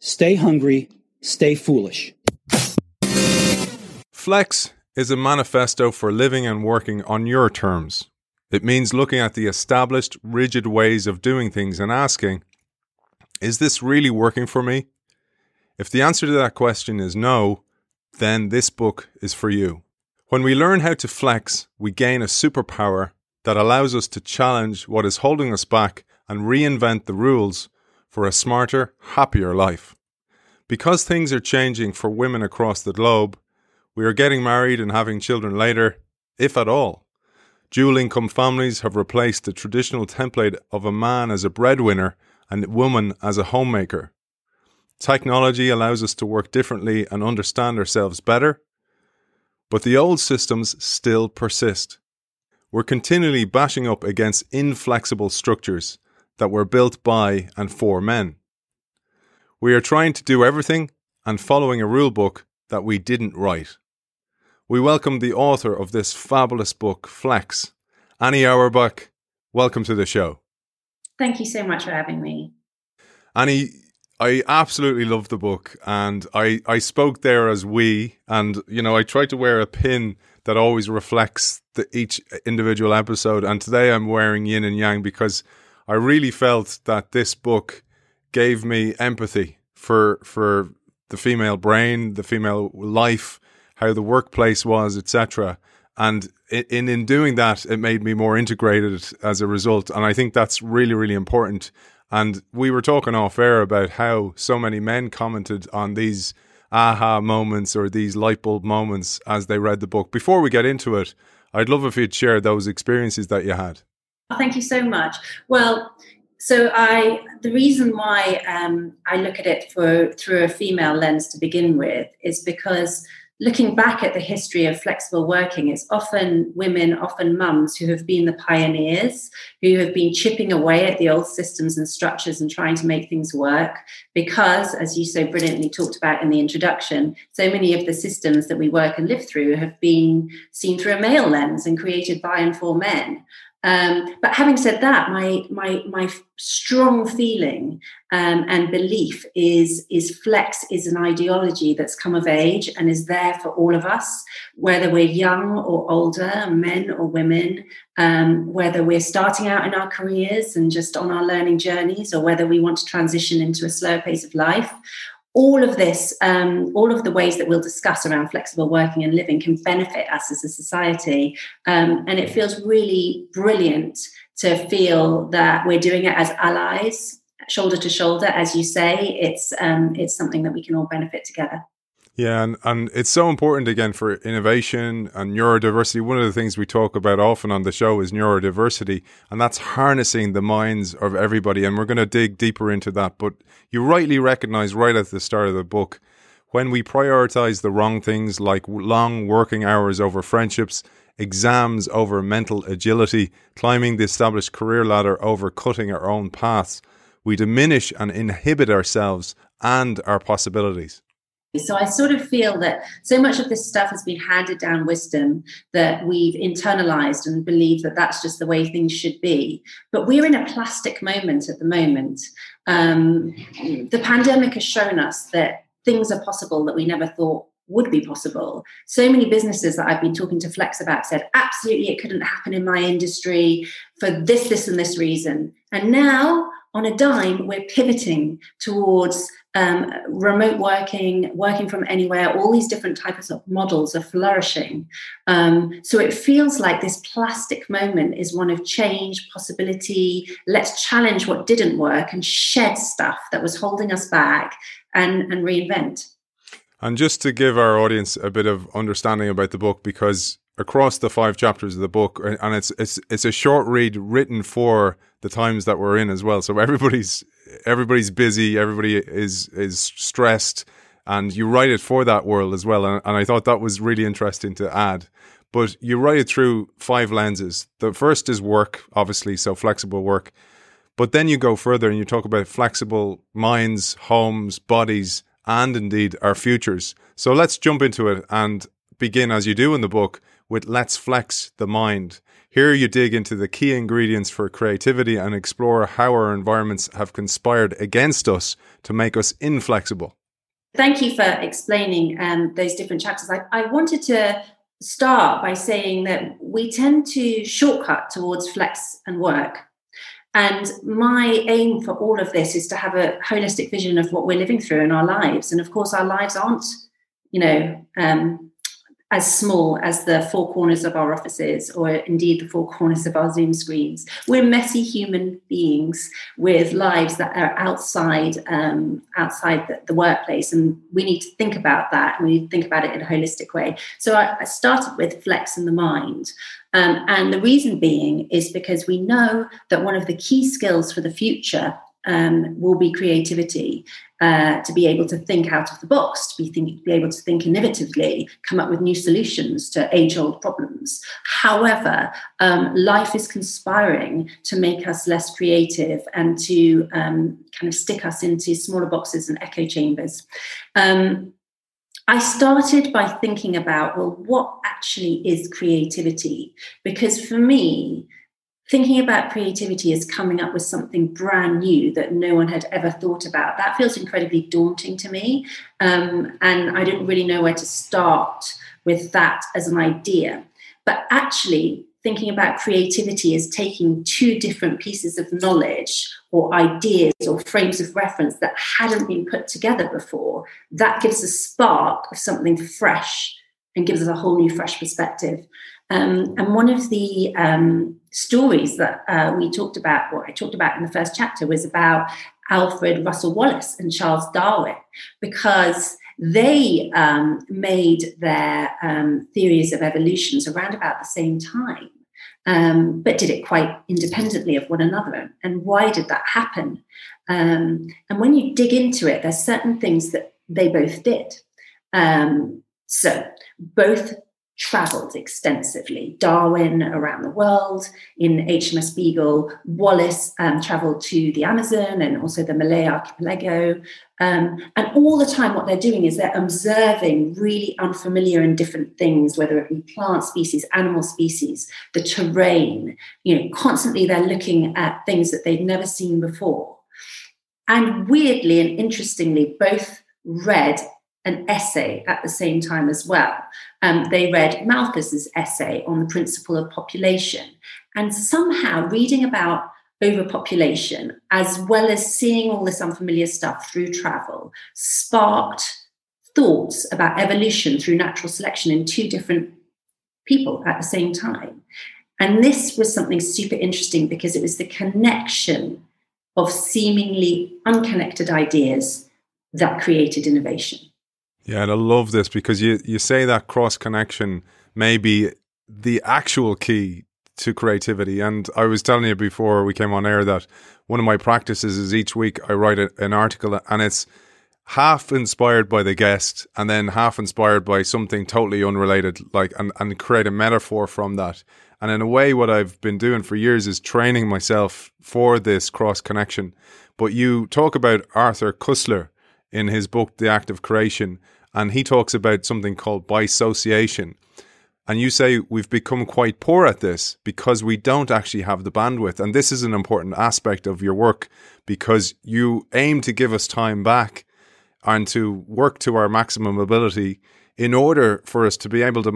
Stay hungry, stay foolish. Flex is a manifesto for living and working on your terms. It means looking at the established, rigid ways of doing things and asking, is this really working for me? If the answer to that question is no, then this book is for you. When we learn how to flex, we gain a superpower that allows us to challenge what is holding us back and reinvent the rules for a smarter, happier life. Because things are changing for women across the globe, we are getting married and having children later, if at all. Dual income families have replaced the traditional template of a man as a breadwinner and a woman as a homemaker. Technology allows us to work differently and understand ourselves better, but the old systems still persist. We're continually bashing up against inflexible structures that were built by and for men. We are trying to do everything and following a rule book that we didn't write. We welcome the author of this fabulous book, Flex. Annie Auerbach, welcome to the show. Thank you so much for having me. Annie, I absolutely love the book, and I spoke there as we, and I tried to wear a pin that always reflects each individual episode, and today I'm wearing yin and yang because I really felt that this book gave me empathy for the female brain, the female life, how the workplace was, etc. And in doing that, it made me more integrated as a result. And I think that's really, really important. And we were talking off air about how so many men commented on these aha moments or these light bulb moments as they read the book. Before we get into it, I'd love if you'd share those experiences that you had. Thank you so much. Well, so the reason why I look at it through a female lens to begin with is because looking back at the history of flexible working, it's often women, often mums who have been the pioneers, who have been chipping away at the old systems and structures and trying to make things work. Because, as you so brilliantly talked about in the introduction, so many of the systems that we work and live through have been seen through a male lens and created by and for men. But having said that, my strong feeling and belief is flex is an ideology that's come of age and is there for all of us, whether we're young or older, men or women, whether we're starting out in our careers and just on our learning journeys, or whether we want to transition into a slower pace of life. All of this, all of the ways that we'll discuss around flexible working and living can benefit us as a society. And it feels really brilliant to feel that we're doing it as allies, shoulder to shoulder. As you say, it's something that we can all benefit together. Yeah, and it's so important, again, for innovation and neurodiversity. One of the things we talk about often on the show is neurodiversity, and that's harnessing the minds of everybody. And we're going to dig deeper into that. But you rightly recognize right at the start of the book, when we prioritize the wrong things like long working hours over friendships, exams over mental agility, climbing the established career ladder over cutting our own paths, we diminish and inhibit ourselves and our possibilities. So I sort of feel that so much of this stuff has been handed down wisdom that we've internalized and believe that that's just the way things should be. But we're in a plastic moment at the moment. The pandemic has shown us that things are possible that we never thought would be possible. So many businesses that I've been talking to Flex about said, absolutely, it couldn't happen in my industry for this, and this reason. And now, on a dime, we're pivoting towards remote working from anywhere. All these different types of models are flourishing. So it feels like this plastic moment is one of change, possibility. Let's challenge what didn't work and shed stuff that was holding us back and reinvent. And just to give our audience a bit of understanding about the book, because across the 5 chapters of the book, and it's a short read written for the times that we're in as well. So everybody's busy, everybody is stressed, and you write it for that world as well. And I thought that was really interesting to add. But you write it through 5 lenses. The first is work, obviously, so flexible work. But then you go further and you talk about flexible minds, homes, bodies, and indeed our futures. So let's jump into it and begin, as you do in the book, with Let's Flex the Mind. Here you dig into the key ingredients for creativity and explore how our environments have conspired against us to make us inflexible. Thank you for explaining those different chapters. I wanted to start by saying that we tend to shortcut towards flex and work. And my aim for all of this is to have a holistic vision of what we're living through in our lives. And of course, our lives aren't, as small as the four corners of our offices, or indeed the four corners of our Zoom screens. We're messy human beings with lives that are outside the workplace, and we need to think about that, and we need to think about it in a holistic way. So I started with flex in the mind. And the reason being is because we know that one of the key skills for the future will be creativity, to be able to think out of the box, to be able to think innovatively, come up with new solutions to age-old problems. However, life is conspiring to make us less creative and to kind of stick us into smaller boxes and echo chambers. I started by thinking about, well, what actually is creativity? Because for me, thinking about creativity is coming up with something brand new that no one had ever thought about. That feels incredibly daunting to me. And I didn't really know where to start with that as an idea. But actually, thinking about creativity is taking two different pieces of knowledge or ideas or frames of reference that hadn't been put together before. That gives a spark of something fresh and gives us a whole new, fresh perspective. And one of the stories that I talked about in the first chapter was about Alfred Russel Wallace and Charles Darwin, because they made their theories of evolutions around about the same time, but did it quite independently of one another. And why did that happen? And when you dig into it, there's certain things that they both did. So both traveled extensively. Darwin around the world in HMS Beagle. Wallace traveled to the Amazon and also the Malay Archipelago. And all the time what they're doing is they're observing really unfamiliar and different things, whether it be plant species, animal species, the terrain. Constantly they're looking at things that they've never seen before. And weirdly and interestingly, both read an essay at the same time as well. They read Malthus's essay on the principle of population, and somehow reading about overpopulation, as well as seeing all this unfamiliar stuff through travel, sparked thoughts about evolution through natural selection in two different people at the same time. And this was something super interesting because it was the connection of seemingly unconnected ideas that created innovation. Yeah, and I love this because you say that cross connection may be the actual key to creativity. And I was telling you before we came on air that one of my practices is each week I write an article, and it's half inspired by the guest and then half inspired by something totally unrelated, and create a metaphor from that. And in a way, what I've been doing for years is training myself for this cross connection. But you talk about Arthur Koestler in his book, The Act of Creation, and he talks about something called bisociation. And you say we've become quite poor at this because we don't actually have the bandwidth. And this is an important aspect of your work because you aim to give us time back and to work to our maximum ability in order for us to be able to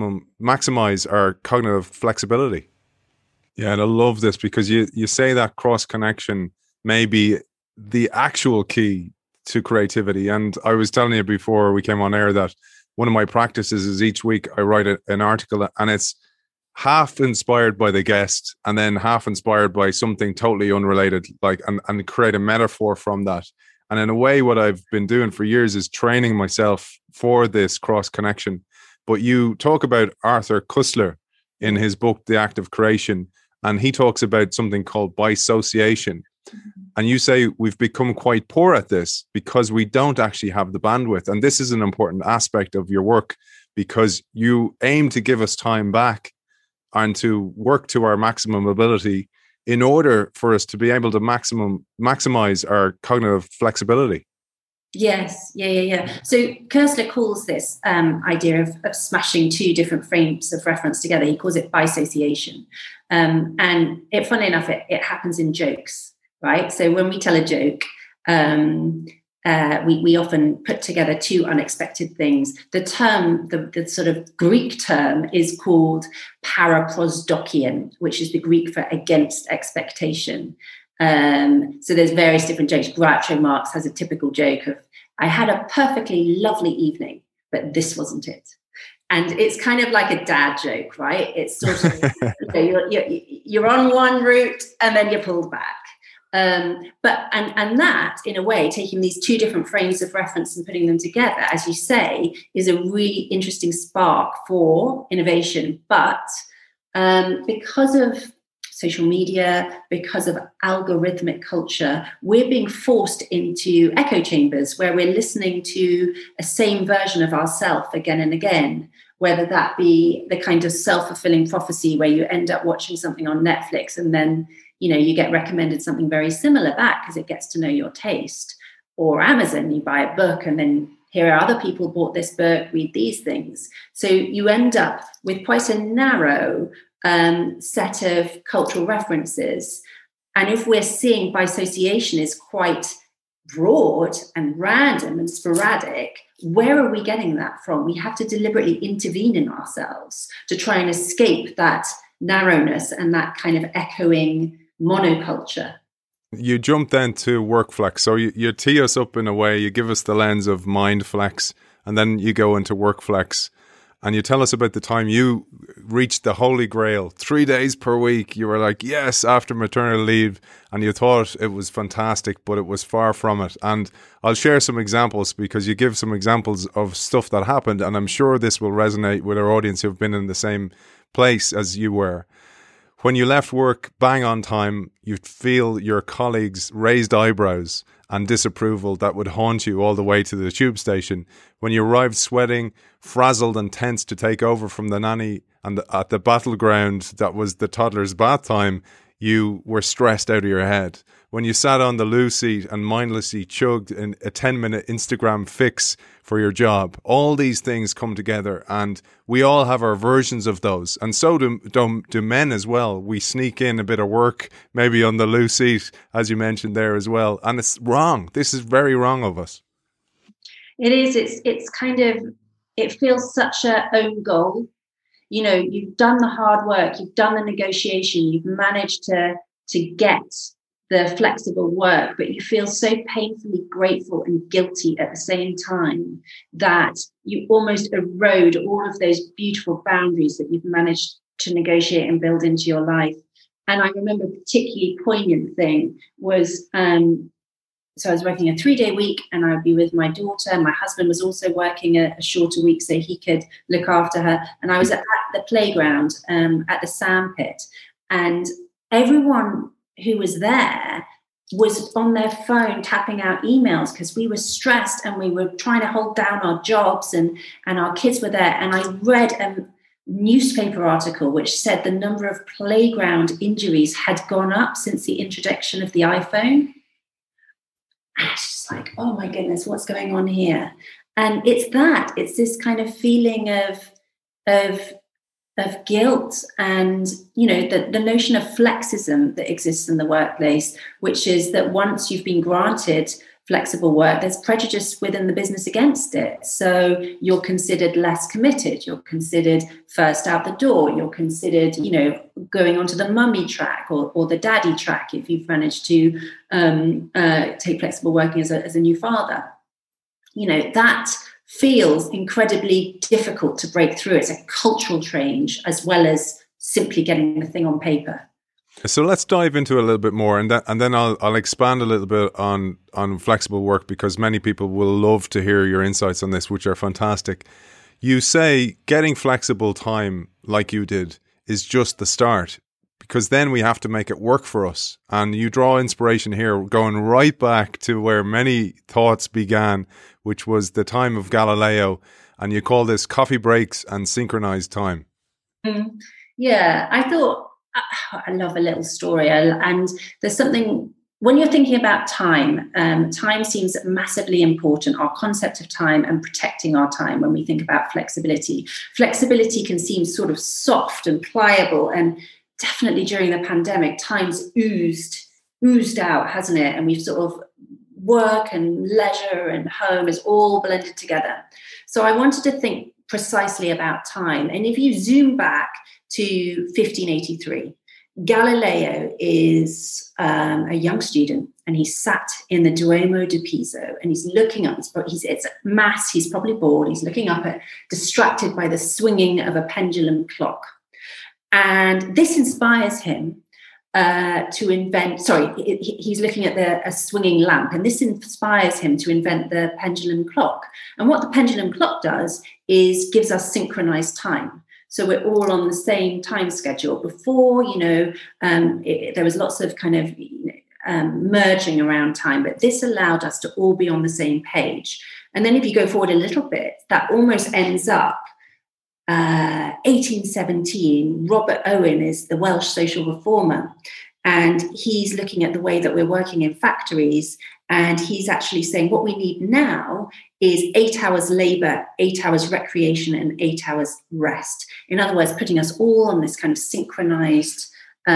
maximize our cognitive flexibility. Yeah, and I love this because you say that cross connection may be the actual key to creativity. And I was telling you before we came on air that one of my practices is each week I write an article, and it's half inspired by the guest and then half inspired by something totally unrelated, and create a metaphor from that. And in a way, what I've been doing for years is training myself for this cross connection. But you talk about Arthur Koestler in his book, The Act of Creation, and he talks about something called bisociation. And you say we've become quite poor at this because we don't actually have the bandwidth. And this is an important aspect of your work because you aim to give us time back and to work to our maximum ability in order for us to be able to maximize our cognitive flexibility. Yes, yeah. So Koestler calls this idea of smashing two different frames of reference together. He calls it bisociation. And funnily enough, it happens in jokes, right? So when we tell a joke, we often put together two unexpected things. The term, the sort of Greek term, is called paraprosdokion, which is the Greek for against expectation. So there's various different jokes. Groucho Marx has a typical joke of, I had a perfectly lovely evening, but this wasn't it. And it's kind of like a dad joke, right? It's sort of, you're on one route and then you're pulled back. But that, in a way, taking these two different frames of reference and putting them together, as you say, is a really interesting spark for innovation. But because of social media, because of algorithmic culture, we're being forced into echo chambers where we're listening to a same version of ourselves again and again, whether that be the kind of self-fulfilling prophecy where you end up watching something on Netflix and then, you get recommended something very similar back because it gets to know your taste, or Amazon, you buy a book and then here are other people bought this book, read these things. So you end up with quite a narrow set of cultural references. And if we're seeing bisociation is quite broad and random and sporadic, where are we getting that from? We have to deliberately intervene in ourselves to try and escape that narrowness and that kind of echoing monoculture. You jump then to WorkFlex. So you tee us up in a way, you give us the lens of MindFlex, and then you go into WorkFlex. And you tell us about the time you reached the holy grail, 3 days per week. You were like, yes, after maternity leave. And you thought it was fantastic, but it was far from it. And I'll share some examples because you give some examples of stuff that happened. And I'm sure this will resonate with our audience who've been in the same place as you were. When you left work bang on time, you'd feel your colleagues' raised eyebrows and disapproval that would haunt you all the way to the tube station. When you arrived sweating, frazzled and tense to take over from the nanny and at the battleground that was the toddler's bath time, you were stressed out of your head. When you sat on the loo seat and mindlessly chugged a 10-minute Instagram fix for your job, all these things come together and we all have our versions of those. And so do men as well. We sneak in a bit of work, maybe on the loo seat, as you mentioned there as well. And it's wrong. This is very wrong of us. It is. It's kind of, it feels such a own goal. You've done the hard work, you've done the negotiation, you've managed to get the flexible work, but you feel so painfully grateful and guilty at the same time that you almost erode all of those beautiful boundaries that you've managed to negotiate and build into your life. And I remember a particularly poignant thing was, so I was working a 3-day week and I'd be with my daughter. My husband was also working a shorter week so he could look after her. And I was at the playground at the sandpit, and everyone who was there was on their phone tapping out emails because we were stressed and we were trying to hold down our jobs and our kids were there. And I read a newspaper article which said the number of playground injuries had gone up since the introduction of the iPhone. And it's just like, oh my goodness, what's going on here? And it's this kind of feeling of guilt and, the notion of flexism that exists in the workplace, which is that once you've been granted flexible work, there's prejudice within the business against it. So you're considered less committed. You're considered first out the door. You're considered, going onto the mummy track or the daddy track if you've managed to take flexible working as a new father. That feels incredibly difficult to break through. It's a cultural change as well as simply getting the thing on paper. So let's dive into a little bit more, and then I'll expand a little bit on flexible work because many people will love to hear your insights on this, which are fantastic. You say getting flexible time like you did is just the start, because then we have to make it work for us. And you draw inspiration here, going right back to where many thoughts began, which was the time of Galileo, and you call this coffee breaks and synchronized time. Yeah, I thought, I love a little story, and there's something when you're thinking about time, time seems massively important, our concept of time and protecting our time when we think about flexibility. Flexibility can seem sort of soft and pliable, and definitely during the pandemic, time's oozed out, hasn't it? And we've sort of work and leisure and home is all blended together. So I wanted to think precisely about time. And if you zoom back to 1583, Galileo is a young student, and he's sat in the Duomo di Pisa, and he's looking up. It's mass. He's probably bored. He's looking up at, distracted by the swinging of a pendulum clock, and this inspires him to invent. He's looking at a swinging lamp, and this inspires him to invent the pendulum clock. And what the pendulum clock does is gives us synchronized time. So we're all on the same time schedule. Before, there was lots of kind of merging around time, but this allowed us to all be on the same page. And then if you go forward a little bit, that almost ends up 1817. Robert Owen is the Welsh social reformer, and he's looking at the way that we're working in factories. And he's actually saying what we need now is 8 hours labor, 8 hours recreation, and 8 hours rest. In other words, putting us all on this kind of synchronized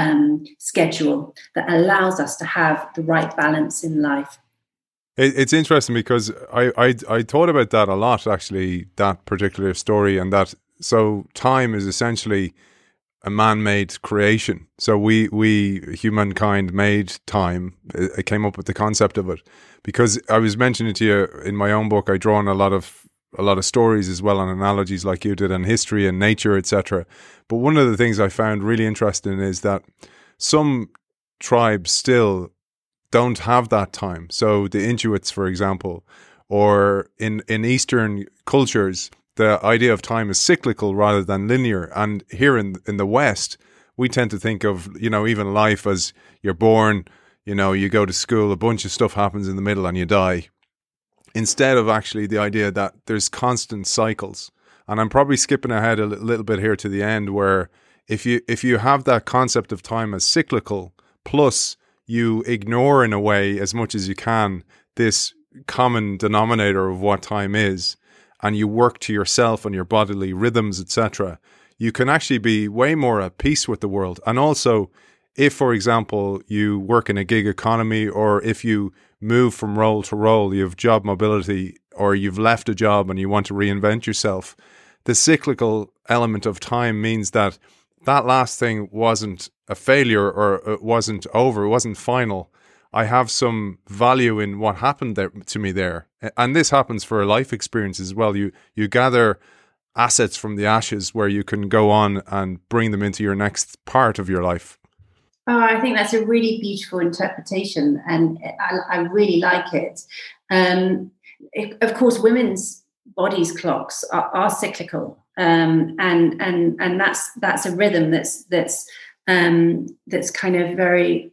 schedule that allows us to have the right balance in life. It's interesting because I thought about that a lot, actually, that particular story, and that so time is essentially a man-made creation. So we humankind made time. I came up with the concept of it because I was mentioning to you in my own book, I draw on a lot of stories as well, on analogies like you did, and history and nature, etc. But one of the things I found really interesting is that some tribes still don't have that time. So the Inuits, for example, or in Eastern cultures, the idea of time is cyclical rather than linear. And here in the West, we tend to think of, even life as you're born, you go to school, a bunch of stuff happens in the middle and you die. Instead of actually the idea that there's constant cycles. And I'm probably skipping ahead a little bit here to the end, where if you have that concept of time as cyclical, plus you ignore in a way as much as you can this common denominator of what time is, and you work to yourself and your bodily rhythms, etc., you can actually be way more at peace with the world. And also, if, for example, you work in a gig economy, or if you move from role to role, you have job mobility, or you've left a job and you want to reinvent yourself, the cyclical element of time means that last thing wasn't a failure, or it wasn't over, it wasn't final. I have some value in what happened there to me there. And this happens for a life experience as well. You gather assets from the ashes where you can go on and bring them into your next part of your life. Oh, I think that's a really beautiful interpretation, and I really like it. Of course, women's bodies' clocks are cyclical, and that's a rhythm that's kind of very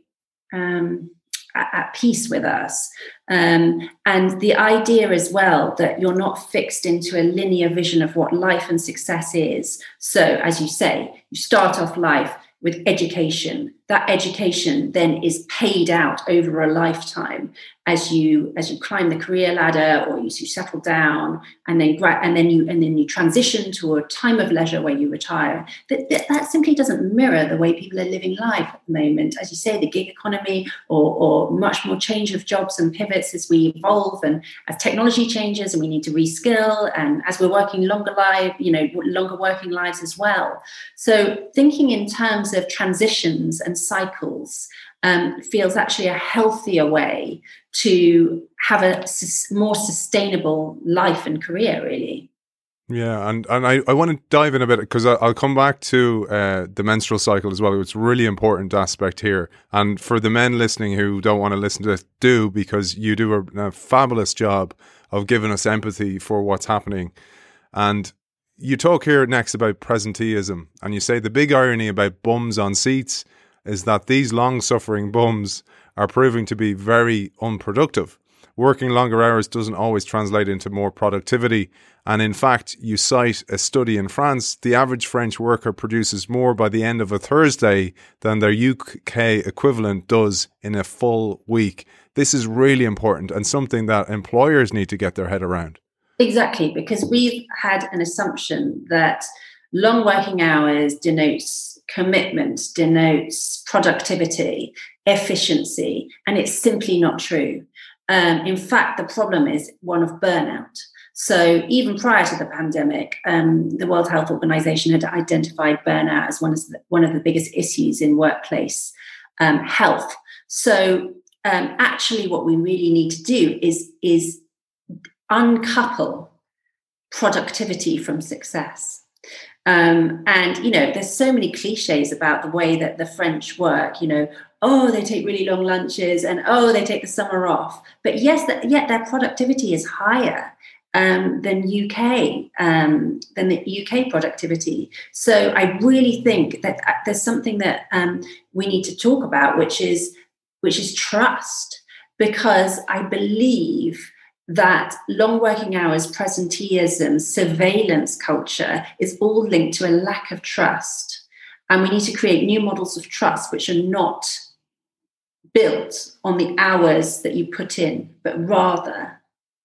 at peace with us. And the idea as well that you're not fixed into a linear vision of what life and success is. So, as you say, you start off life with education. That education then is paid out over a lifetime as you climb the career ladder, or you settle down, and then you transition to a time of leisure where you retire. That simply doesn't mirror the way people are living life at the moment. As you say, the gig economy, or much more change of jobs and pivots as we evolve, and as technology changes, and we need to reskill, and as we're working longer working lives as well. So thinking in terms of transitions and cycles feels actually a healthier way to have a more sustainable life and career, really. Yeah, and I want to dive in a bit, because I'll come back to the menstrual cycle as well. It's a really important aspect here. And for the men listening who don't want to listen to this, do, because you do a fabulous job of giving us empathy for what's happening. And you talk here next about presenteeism, and you say the big irony about bums on seats is that these long-suffering bums are proving to be very unproductive. working longer hours doesn't always translate into more productivity. And in fact, you cite a study in France, the average French worker produces more by the end of a Thursday than their UK equivalent does in a full week. This is really important and something that employers need to get their head around. Exactly, because we've had an assumption that long working hours denotes commitment, denotes productivity, efficiency, and it's simply not true. In fact, the problem is one of burnout. So even prior to the pandemic, the World Health Organization had identified burnout as one of the biggest issues in workplace health. So actually what we really need to do is uncouple productivity from success. And, you know, there's so many cliches about the way that the French work, you know, oh, they take really long lunches and, oh, they take the summer off. But yes, yet their productivity is higher than the UK productivity. So I really think that there's something that we need to talk about, which is trust, because I believe that long working hours, presenteeism, surveillance culture is all linked to a lack of trust. And we need to create new models of trust which are not built on the hours that you put in, but rather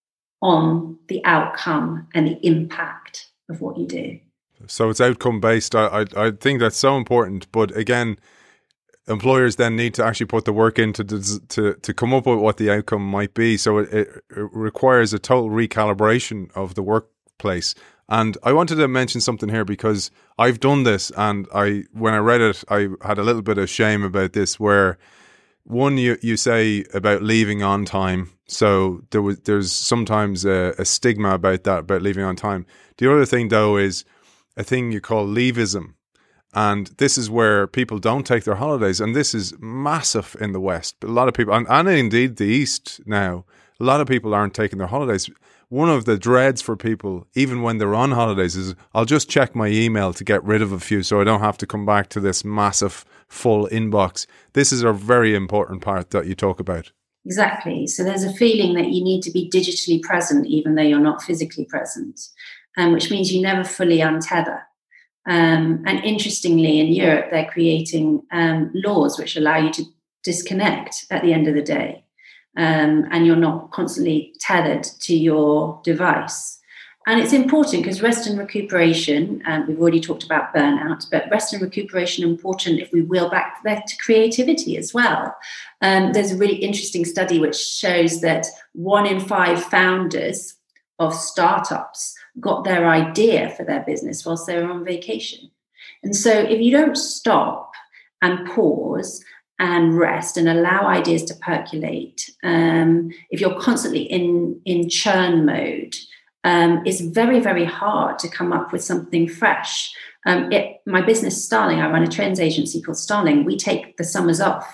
on the outcome and the impact of what you do. So it's outcome based. I think that's so important. But again, employers then need to actually put the work in to come up with what the outcome might be. So it requires a total recalibration of the workplace. And I wanted to mention something here because I've done this, and when I read it, I had a little bit of shame about this, where one, you say about leaving on time. So there's sometimes a stigma about that, about leaving on time. The other thing, though, is a thing you call leavism. And this is where people don't take their holidays. And this is massive in the West. But a lot of people, and indeed the East now, a lot of people aren't taking their holidays. One of the dreads for people, even when they're on holidays, is I'll just check my email to get rid of a few so I don't have to come back to this massive full inbox. This is a very important part that you talk about. Exactly. So there's a feeling that you need to be digitally present even though you're not physically present, which means you never fully untether. And interestingly, in Europe, they're creating laws which allow you to disconnect at the end of the day. And you're not constantly tethered to your device. And it's important because rest and recuperation, we've already talked about burnout, but rest and recuperation are important if we will back there to creativity as well. There's a really interesting study which shows that 1 in 5 founders of startups got their idea for their business whilst they were on vacation. And so if you don't stop and pause and rest and allow ideas to percolate, if you're constantly in churn mode, it's very, very hard to come up with something fresh. My business, Starling, I run a trends agency called Starling. We take the summers off.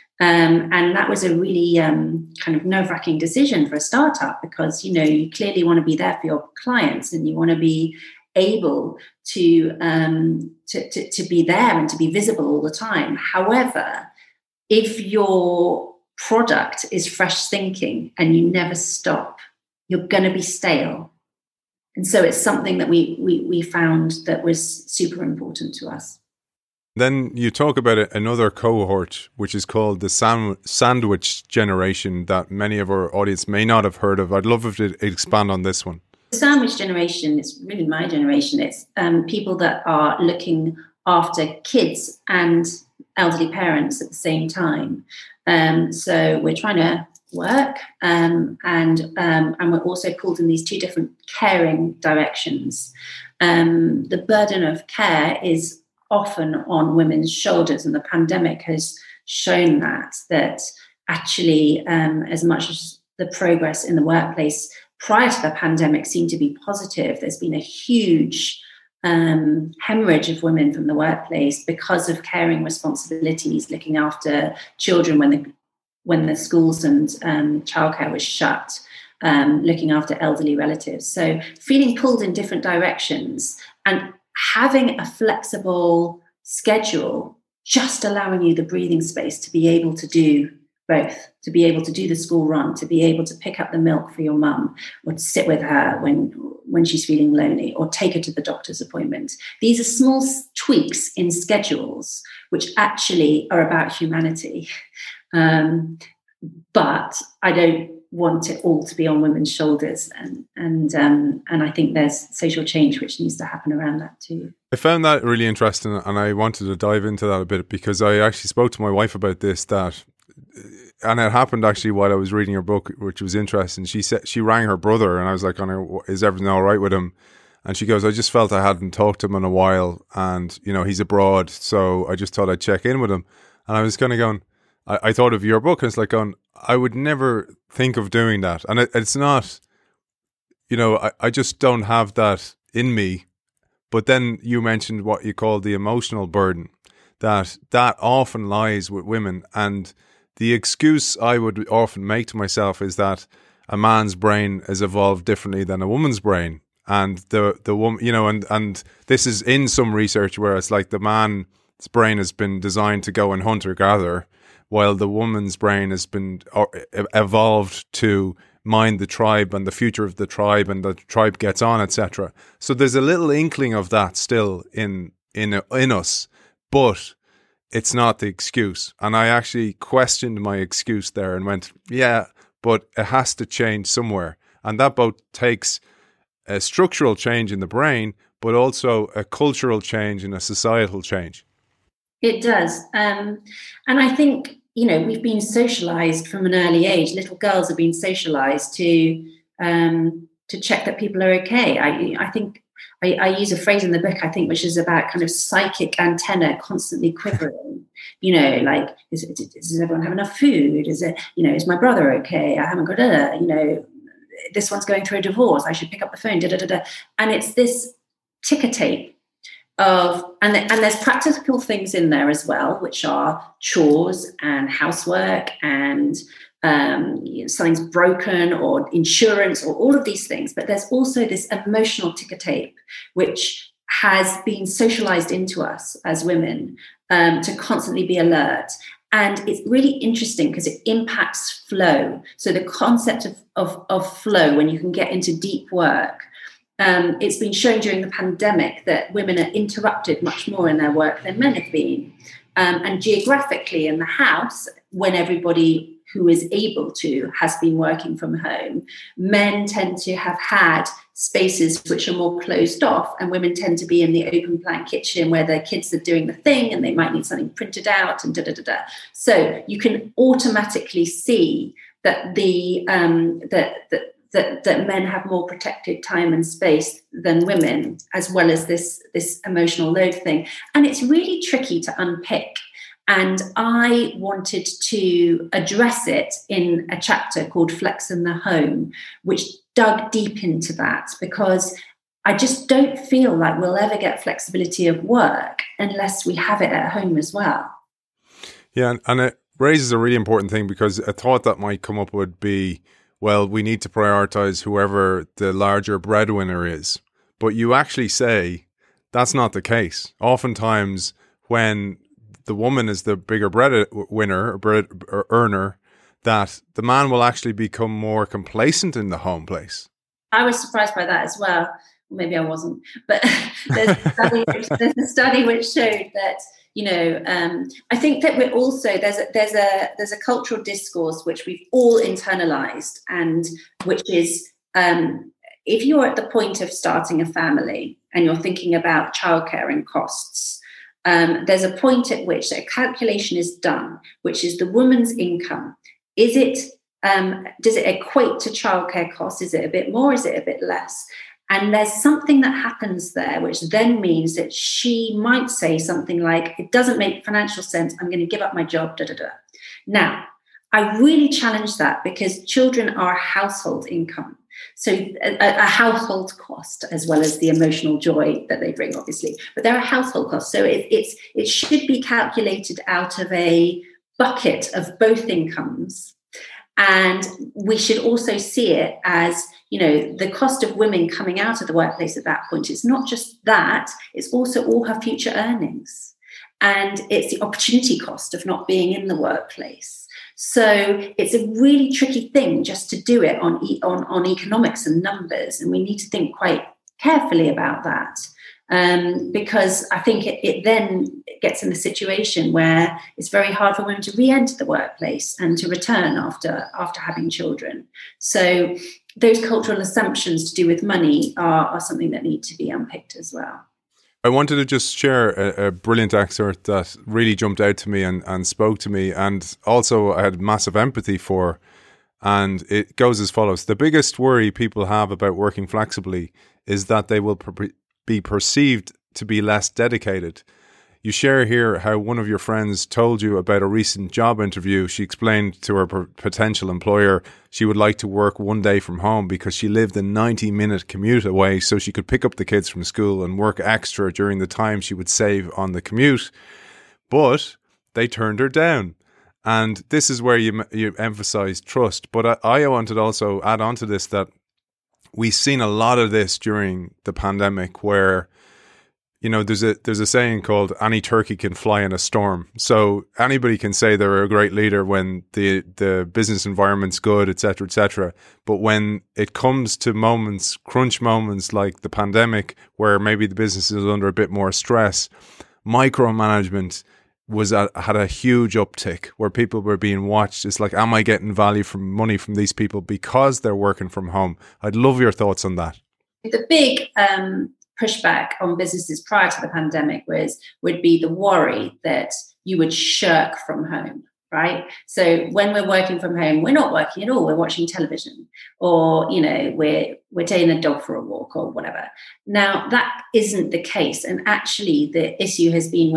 And that was a really kind of nerve-wracking decision for a startup because, you know, you clearly want to be there for your clients and you want to be able to be there and to be visible all the time. However, if your product is fresh thinking and you never stop, you're going to be stale. And so it's something that we found that was super important to us. Then you talk about another cohort, which is called the sandwich generation that many of our audience may not have heard of. I'd love if you'd expand on this one. The sandwich generation is really my generation. It's people that are looking after kids and elderly parents at the same time. So we're trying to work and we're also pulled in these two different caring directions. The burden of care is often on women's shoulders, and the pandemic has shown that actually as much as the progress in the workplace prior to the pandemic seemed to be positive, there's been a huge hemorrhage of women from the workplace because of caring responsibilities, looking after children when the schools and childcare was shut, looking after elderly relatives. So feeling pulled in different directions and having a flexible schedule, just allowing you the breathing space to be able to do both, to be able to do the school run, to be able to pick up the milk for your mum, or to sit with her when she's feeling lonely, or take her to the doctor's appointment. These are small tweaks in schedules which actually are about humanity. But I don't want it all to be on women's shoulders, and I think there's social change which needs to happen around that too. I found that really interesting, and I wanted to dive into that a bit because I actually spoke to my wife about this, and it happened actually while I was reading your book, which was interesting. She rang her brother, and I was like, "Is everything all right with him?" And she goes, "I just felt I hadn't talked to him in a while, and he's abroad, so I just thought I'd check in with him." And I was kind of going, I thought of your book, and it's like going, I would never think of doing that, and it's not, I just don't have that in me. But then you mentioned what you call the emotional burden, that often lies with women. And the excuse I would often make to myself is that a man's brain is evolved differently than a woman's brain. And the woman, and this is in some research where it's like the man's brain has been designed to go and hunt or gather, while the woman's brain has been evolved to mind the tribe and the future of the tribe, and the tribe gets on, etc. So there's a little inkling of that still in us, but it's not the excuse. And I actually questioned my excuse there and went, yeah, but it has to change somewhere. And that both takes a structural change in the brain, but also a cultural change and a societal change. It does. And I think, we've been socialized from an early age. Little girls have been socialized to check that people are okay. I think I use a phrase in the book, I think, which is about kind of psychic antenna constantly quivering. Like, does everyone have enough food? Is my brother okay? I haven't got this one's going through a divorce. I should pick up the phone. And it's this ticker tape and there's practical things in there as well, which are chores and housework and something's broken or insurance or all of these things. But there's also this emotional ticker tape, which has been socialized into us as women to constantly be alert. And it's really interesting because it impacts flow. So the concept of flow, when you can get into deep work, it's been shown during the pandemic that women are interrupted much more in their work than men have been. And geographically in the house, when everybody who is able to has been working from home, men tend to have had spaces which are more closed off, and women tend to be in the open plan kitchen where their kids are doing the thing and they might need something printed out and So you can automatically see that that men have more protected time and space than women, as well as this emotional load thing. And it's really tricky to unpick. And I wanted to address it in a chapter called Flex in the Home, which dug deep into that, because I just don't feel like we'll ever get flexibility of work unless we have it at home as well. Yeah, and it raises a really important thing, because a thought that might come up would be, well, we need to prioritize whoever the larger breadwinner is. But you actually say that's not the case. Oftentimes, when the woman is the bigger breadwinner or earner, that the man will actually become more complacent in the home place. I was surprised by that as well. Maybe I wasn't. But there's a study which showed that, I think that we're also, there's a cultural discourse which we've all internalized, and which is, if you're at the point of starting a family and you're thinking about childcare and costs, there's a point at which a calculation is done, which is the woman's income. Does it equate to childcare costs? Is it a bit more? Is it a bit less? And there's something that happens there, which then means that she might say something like, it doesn't make financial sense, I'm going to give up my job, Now, I really challenge that, because children are household income. So a household cost, as well as the emotional joy that they bring, obviously. But they're a household cost. So it should be calculated out of a bucket of both incomes. And we should also see it as, the cost of women coming out of the workplace at that point. It's not just that, it's also all her future earnings. And it's the opportunity cost of not being in the workplace. So it's a really tricky thing just to do it on economics and numbers, and we need to think quite carefully about that. Because I think it then gets in the situation where it's very hard for women to re-enter the workplace and to return after having children. So those cultural assumptions to do with money are something that need to be unpicked as well. I wanted to just share a brilliant excerpt that really jumped out to me and spoke to me, and also I had massive empathy for. And it goes as follows. The biggest worry people have about working flexibly is that they will be perceived to be less dedicated. You share here how one of your friends told you about a recent job interview. She explained to her potential employer she would like to work one day from home because she lived a 90-minute commute away, so she could pick up the kids from school and work extra during the time she would save on the commute. But they turned her down. And this is where you emphasize trust. But I wanted to also add on to this that we've seen a lot of this during the pandemic where, you know, there's a saying called any turkey can fly in a storm. So anybody can say they're a great leader when the business environment's good, et cetera, but when it comes to moments, crunch moments like the pandemic, where maybe the business is under a bit more stress, micromanagement had a huge uptick where people were being watched. It's like, am I getting money from these people because they're working from home? I'd love your thoughts on that. The big pushback on businesses prior to the pandemic would be the worry that you would shirk from home, right? So when we're working from home, we're not working at all. We're watching television, or, you know, we're taking a dog for a walk or whatever. Now, that isn't the case. And actually, the issue has been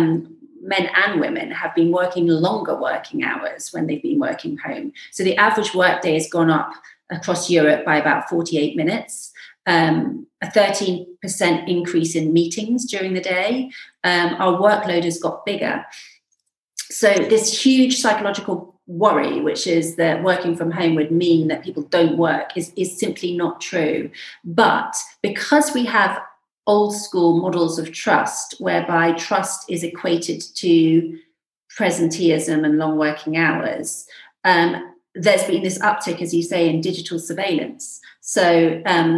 men and women have been working longer working hours when they've been working home. So the average workday has gone up across Europe by about 48 minutes. A 13% increase in meetings during the day. Our workload has got bigger. So this huge psychological worry, which is that working from home would mean that people don't work, is simply not true. But because we have old school models of trust, whereby trust is equated to presenteeism and long working hours, there's been this uptick, as you say, in digital surveillance. So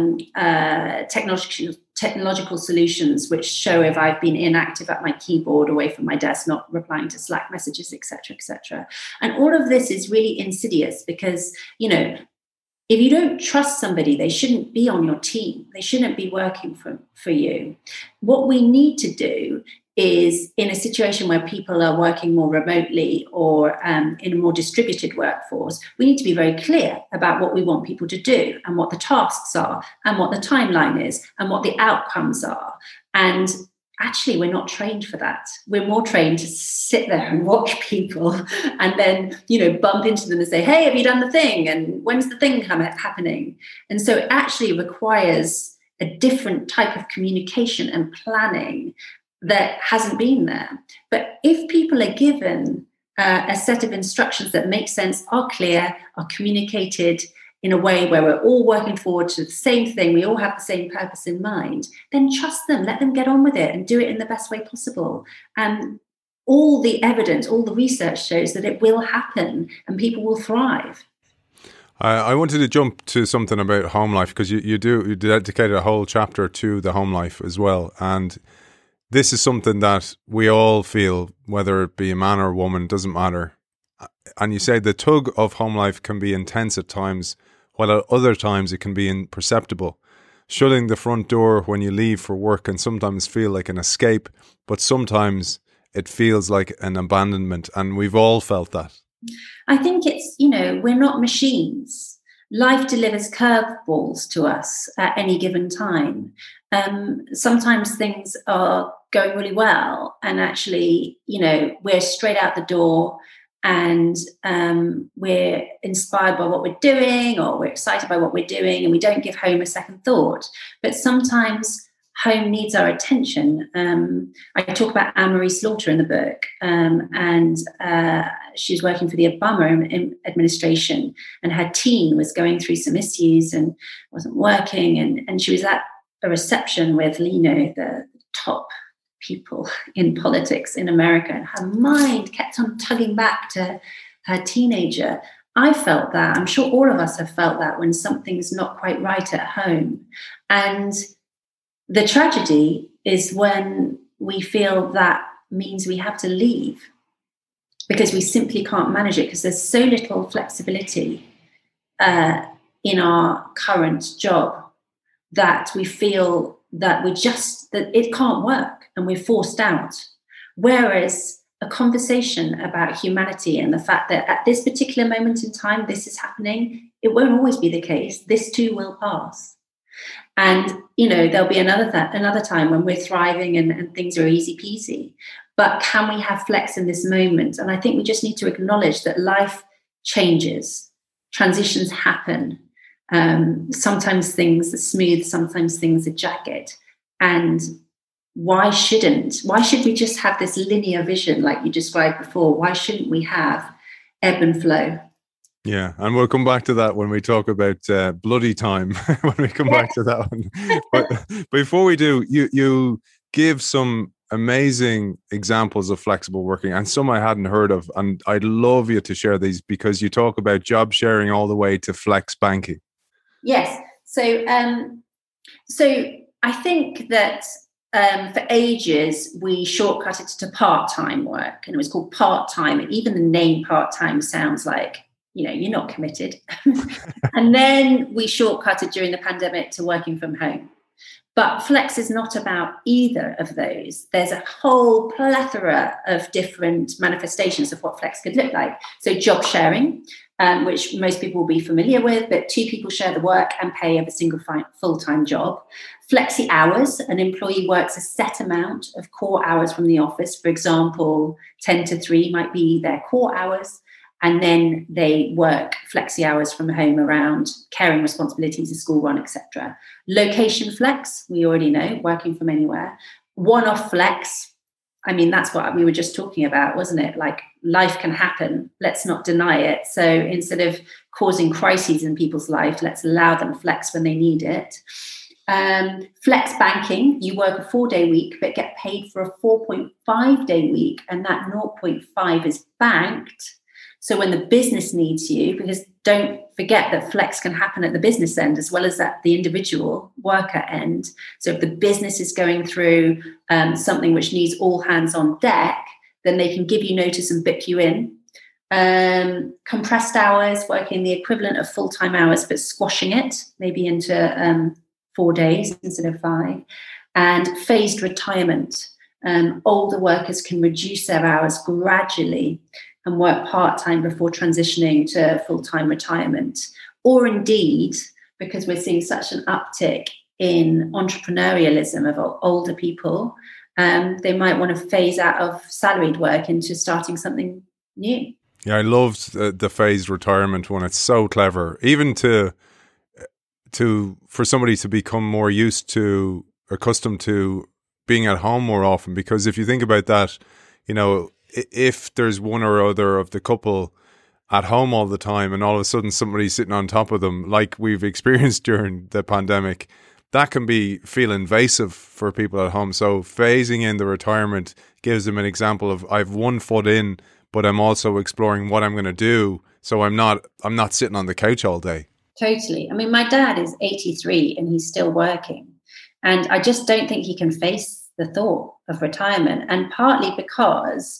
technological solutions which show if I've been inactive at my keyboard, away from my desk, not replying to Slack messages, etc., etc. And all of this is really insidious because, you know, if you don't trust somebody, they shouldn't be on your team. They shouldn't be working for you. What we need to do is, in a situation where people are working more remotely or in a more distributed workforce, we need to be very clear about what we want people to do and what the tasks are and what the timeline is and what the outcomes are. And actually, we're not trained for that. We're more trained to sit there and watch people and then, you know, bump into them and say, hey, have you done the thing? And when's the thing happening? And so it actually requires a different type of communication and planning that hasn't been there. But if people are given a set of instructions that make sense, are clear, are communicated in a way where we're all working forward to the same thing, we all have the same purpose in mind, then trust them, let them get on with it and do it in the best way possible. And all the evidence, all the research shows that it will happen and people will thrive. I wanted to jump to something about home life, because you dedicated a whole chapter to the home life as well. And this is something that we all feel, whether it be a man or a woman, doesn't matter. And you say the tug of home life can be intense at times, while at other times it can be imperceptible. Shutting the front door when you leave for work can sometimes feel like an escape, but sometimes it feels like an abandonment, and we've all felt that. I think it's, you know, we're not machines. Life delivers curveballs to us at any given time. Sometimes things are going really well, and actually, you know, we're straight out the door and we're inspired by what we're doing, or we're excited by what we're doing, and we don't give home a second thought. But sometimes home needs our attention. I talk about Anne-Marie Slaughter in the book, and she was working for the Obama administration, and her team was going through some issues and wasn't working, and she was at a reception with, you know, the top people in politics in America, and her mind kept on tugging back to her teenager. I felt that. I'm sure all of us have felt that when something's not quite right at home. And the tragedy is when we feel that means we have to leave because we simply can't manage it because there's so little flexibility in our current job that we feel that that it can't work and we're forced out. Whereas a conversation about humanity and the fact that at this particular moment in time, this is happening, it won't always be the case. This too will pass. And, there'll be another time when we're thriving and things are easy peasy. But can we have flex in this moment? And I think we just need to acknowledge that life changes, transitions happen. Sometimes things are smooth, sometimes things are jagged. And why should we just have this linear vision like you described before? Why shouldn't we have ebb and flow? Yeah, and we'll come back to that when we talk about bloody time, when we come back to that one. But before we do, you give some amazing examples of flexible working and some I hadn't heard of. And I'd love you to share these because you talk about job sharing all the way to flex banking. Yes. So I think that for ages, we shortcutted to part-time work and it was called part-time. And even the name part-time sounds like, you're not committed. And then we shortcutted during the pandemic to working from home. But flex is not about either of those. There's a whole plethora of different manifestations of what flex could look like. So job sharing, which most people will be familiar with, but two people share the work and pay of a single full-time job. Flexi hours, an employee works a set amount of core hours from the office. For example, 10 to 3 might be their core hours. And then they work flexi hours from home around caring responsibilities, a school run, etc. Location flex, we already know, working from anywhere. One-off flex, that's what we were just talking about, wasn't it? Like life can happen. Let's not deny it. So instead of causing crises in people's life, let's allow them flex when they need it. Flex banking, you work a 4-day week, but get paid for a 4.5-day week. And that 0.5 is banked. So when the business needs you, because don't forget that flex can happen at the business end as well as at the individual worker end. So if the business is going through something which needs all hands on deck, then they can give you notice and book you in. Compressed hours, working the equivalent of full-time hours, but squashing it maybe into 4 days instead of 5. And phased retirement. Older workers can reduce their hours gradually and work part-time before transitioning to full-time retirement. Or indeed, because we're seeing such an uptick in entrepreneurialism of older people, they might want to phase out of salaried work into starting something new. Yeah, I loved the phased retirement one. It's so clever. Even for somebody to become more accustomed to being at home more often. Because if you think about that, if there's one or other of the couple at home all the time and all of a sudden somebody's sitting on top of them, like we've experienced during the pandemic, that can feel invasive for people at home. So phasing in the retirement gives them an example of I've 1 foot in, but I'm also exploring what I'm going to do. So I'm not sitting on the couch all day. Totally. My dad is 83 and he's still working. And I just don't think he can face the thought of retirement. And partly because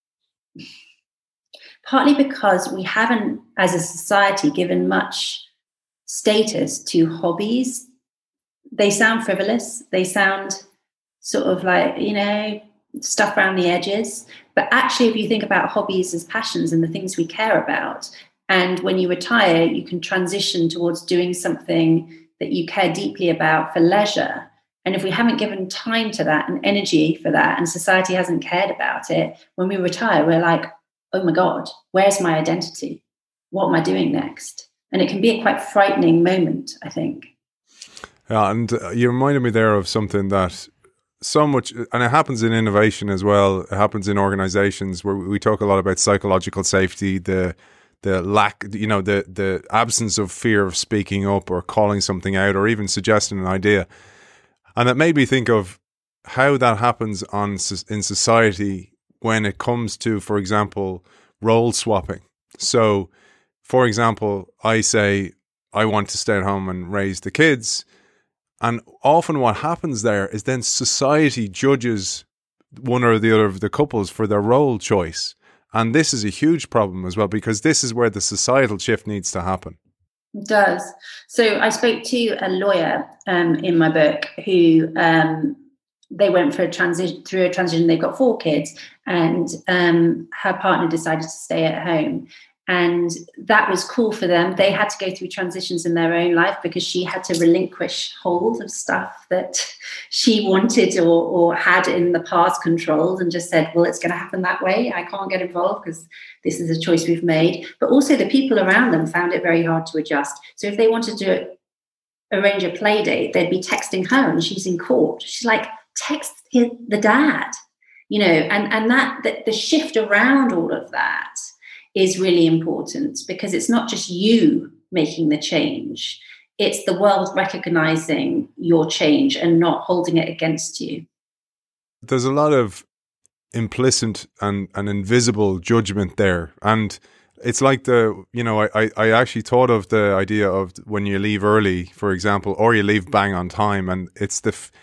we haven't, as a society, given much status to hobbies. They sound frivolous. They sound sort of like, stuff around the edges. But actually, if you think about hobbies as passions and the things we care about, and when you retire, you can transition towards doing something that you care deeply about for leisure. And if we haven't given time to that and energy for that, and society hasn't cared about it, when we retire, we're like, oh my God, where's my identity? What am I doing next? And it can be a quite frightening moment, I think. Yeah, and you reminded me there of something that so much, and it happens in innovation as well. It happens in organizations where we talk a lot about psychological safety, the lack, the absence of fear of speaking up or calling something out or even suggesting an idea. And it made me think of how that happens in society when it comes to, for example, role swapping. So, for example, I say, I want to stay at home and raise the kids. And often what happens there is then society judges one or the other of the couples for their role choice. And this is a huge problem as well, because this is where the societal shift needs to happen. It does. So I spoke to a lawyer in my book who they went for a transition. They've got 4 kids, and her partner decided to stay at home. And that was cool for them. They had to go through transitions in their own life because she had to relinquish hold of stuff that she wanted or had in the past controlled, and just said, well, it's going to happen that way. I can't get involved because this is a choice we've made. But also the people around them found it very hard to adjust. So if they wanted to arrange a play date, they'd be texting her and she's in court. She's like, text the dad, and that the shift around all of that is really important, because it's not just you making the change, it's the world recognizing your change and not holding it against you. There's a lot of implicit and invisible judgment there. And it's like I actually thought of the idea of when you leave early, for example, or you leave bang on time, and it's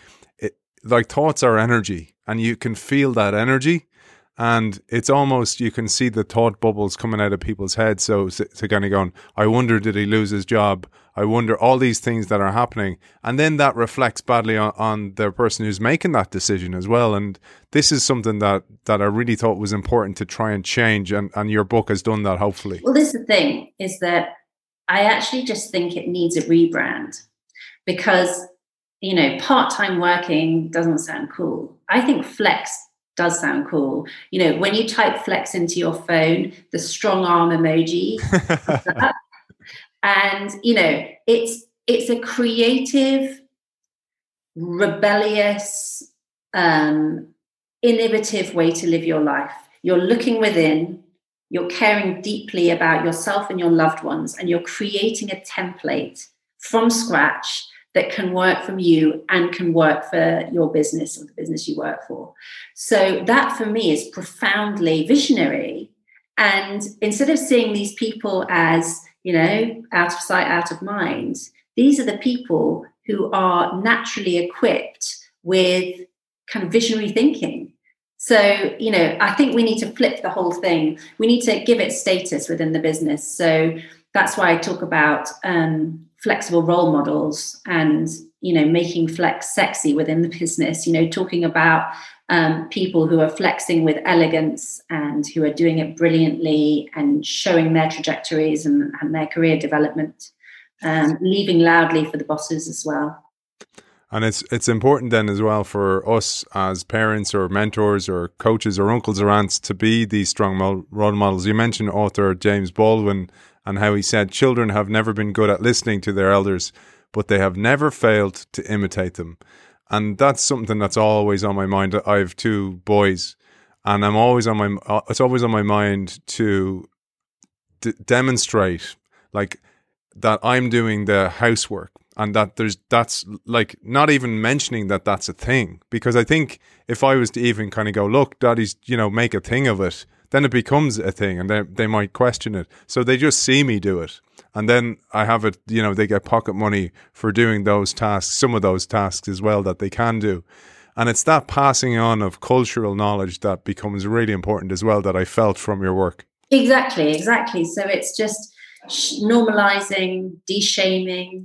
like thoughts are energy, and you can feel that energy. And it's almost, you can see the thought bubbles coming out of people's heads. So to kind of going, I wonder, did he lose his job? I wonder, all these things that are happening. And then that reflects badly on the person who's making that decision as well. And this is something that I really thought was important to try and change. And your book has done that, hopefully. Well, this is the thing, is that I actually just think it needs a rebrand, because, part-time working doesn't sound cool. I think flex does sound cool. When you type flex into your phone, the strong arm emoji and it's a creative, rebellious, innovative way to live your life. You're looking within, you're caring deeply about yourself and your loved ones, and you're creating a template from scratch that can work from you and can work for your business or the business you work for. So that for me is profoundly visionary. And instead of seeing these people as, out of sight, out of mind, these are the people who are naturally equipped with kind of visionary thinking. So, I think we need to flip the whole thing. We need to give it status within the business. So that's why I talk about flexible role models and, making flex sexy within the business, talking about people who are flexing with elegance and who are doing it brilliantly and showing their trajectories and their career development, leaving loudly for the bosses as well. And it's important then as well for us as parents or mentors or coaches or uncles or aunts to be these strong role models. You mentioned author James Baldwin and how he said children have never been good at listening to their elders, but they have never failed to imitate them. And that's something that's always on my mind. I have 2 boys, and it's always on my mind to demonstrate like that I'm doing the housework. And that's like not even mentioning that that's a thing. Because I think if I was to even kind of go, look, daddy's, make a thing of it, then it becomes a thing and they might question it. So they just see me do it. And then I have it, they get pocket money for doing those tasks, some of those tasks as well that they can do. And it's that passing on of cultural knowledge that becomes really important as well, that I felt from your work. Exactly. So it's just normalizing, de-shaming,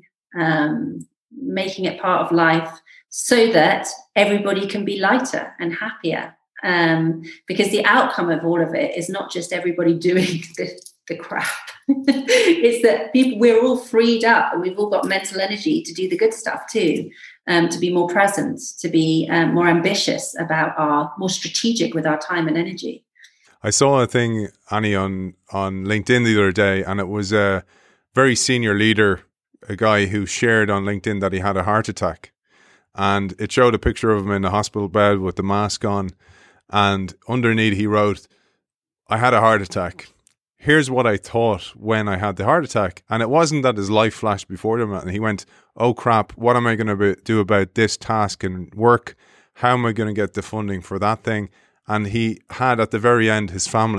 making it part of life so that everybody can be lighter and happier. Because the outcome of all of it is not just everybody doing the crap. It's that we're all freed up and we've all got mental energy to do the good stuff too, to be more present, to be more ambitious more strategic with our time and energy. I saw a thing, Annie, on LinkedIn the other day, and it was a very senior leader, a guy who shared on LinkedIn that he had a heart attack. And it showed a picture of him in a hospital bed with the mask on. And underneath he wrote, I had a heart attack. Here's what I thought when I had the heart attack. And it wasn't that his life flashed before him. And he went, oh crap, what am I going to do about this task and work? How am I going to get the funding for that thing? And he had at the very end his family.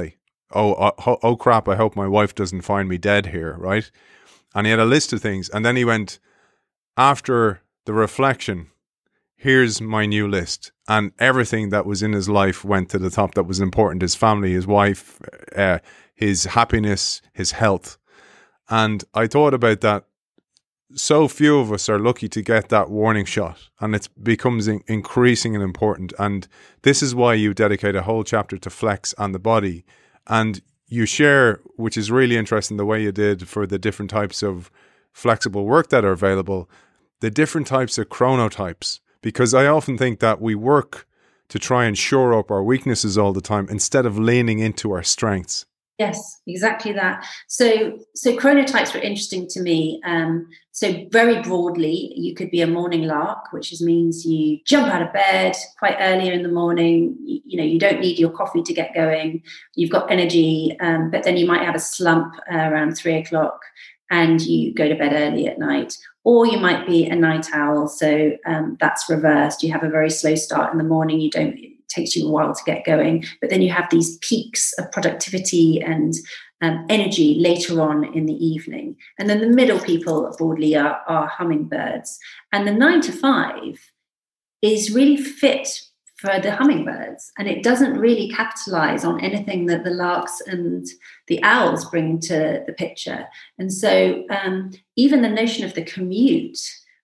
oh crap, I hope my wife doesn't find me dead here, right? And he had a list of things. And then he went, after the reflection, here's my new list. And everything that was in his life went to the top that was important: his family, his wife, his happiness, his health. And I thought about that. So few of us are lucky to get that warning shot, and it becomes increasing and important. And this is why you dedicate a whole chapter to flex and the body. And you share, which is really interesting, the way you did for the different types of flexible work that are available, the different types of chronotypes. Because I often think that we work to try and shore up our weaknesses all the time instead of leaning into our strengths. Yes, exactly that. So chronotypes were interesting to me. So very broadly, you could be a morning lark, which means you jump out of bed quite earlier in the morning. You don't need your coffee to get going. You've got energy, but then you might have a slump around 3:00 and you go to bed early at night. Or you might be a night owl. So that's reversed. You have a very slow start in the morning. It takes you a while to get going, but then you have these peaks of productivity and energy later on in the evening. And then the middle people broadly are hummingbirds. And the 9 to 5 is really fit for the hummingbirds, and it doesn't really capitalize on anything that the larks and the owls bring to the picture. And so even the notion of the commute,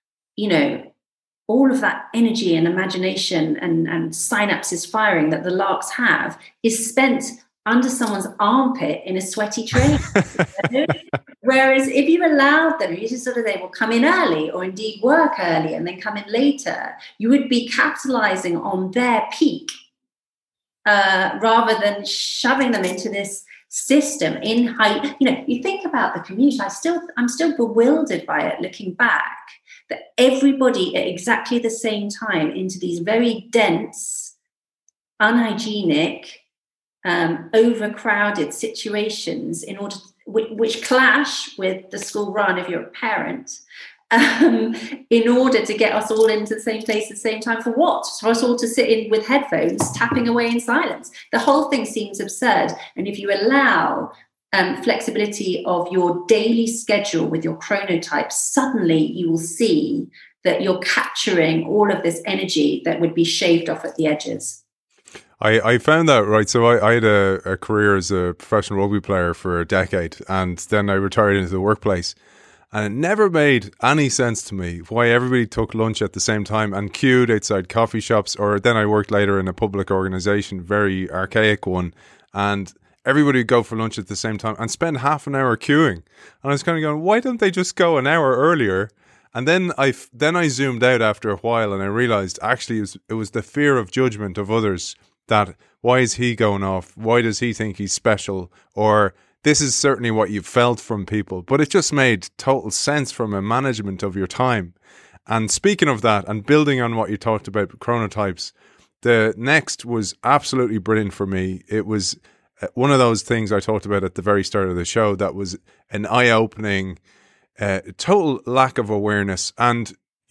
all of that energy and imagination and synapses firing that the larks have is spent under someone's armpit in a sweaty train. Whereas if you allowed them, they will come in early or indeed work early and then come in later, you would be capitalizing on their peak rather than shoving them into this system in high. You think about the commute, I'm still bewildered by it looking back, that everybody at exactly the same time into these very dense, unhygienic, overcrowded situations which clash with the school run if you're a parent, in order to get us all into the same place at the same time. For what? For us all to sit in with headphones tapping away in silence. The whole thing seems absurd. And if you allow flexibility of your daily schedule with your chronotype, suddenly you will see that you're capturing all of this energy that would be shaved off at the edges. I found that, right. So I had a career as a professional rugby player for a decade, and then I retired into the workplace. And it never made any sense to me why everybody took lunch at the same time and queued outside coffee shops. Or then I worked later in a public organisation, very archaic one, and everybody would go for lunch at the same time and spend half an hour queuing. And I was kind of going, why don't they just go an hour earlier? And then I zoomed out after a while and I realised actually it was the fear of judgment of others. That why is he going off? Why does he think he's special? Or this is certainly what you've felt from people. But it just made total sense from a management of your time. And speaking of that and building on what you talked about chronotypes, the next was absolutely brilliant for me. It was one of those things I talked about at the very start of the show that was an eye-opening, total lack of awareness. And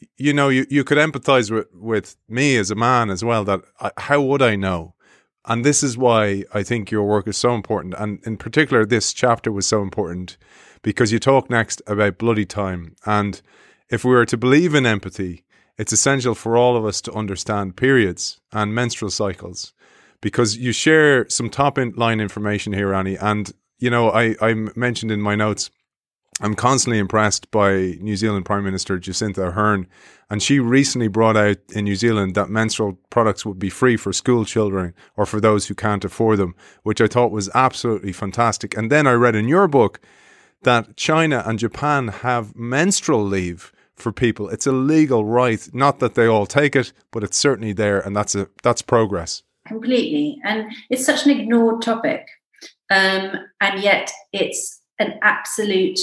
you could empathize with me as a man as well, that how would I know? And this is why I think your work is so important. And in particular, this chapter was so important because you talk next about bloody time. And if we were to believe in empathy, it's essential for all of us to understand periods and menstrual cycles, because you share some top line information here, Annie. And, I mentioned in my notes, I'm constantly impressed by New Zealand Prime Minister Jacinda Ardern, and she recently brought out in New Zealand that menstrual products would be free for school children or for those who can't afford them, which I thought was absolutely fantastic. And then I read in your book that China and Japan have menstrual leave for people. It's a legal right, not that they all take it, but it's certainly there, and that's progress. Completely. And it's such an ignored topic, and yet it's an absolute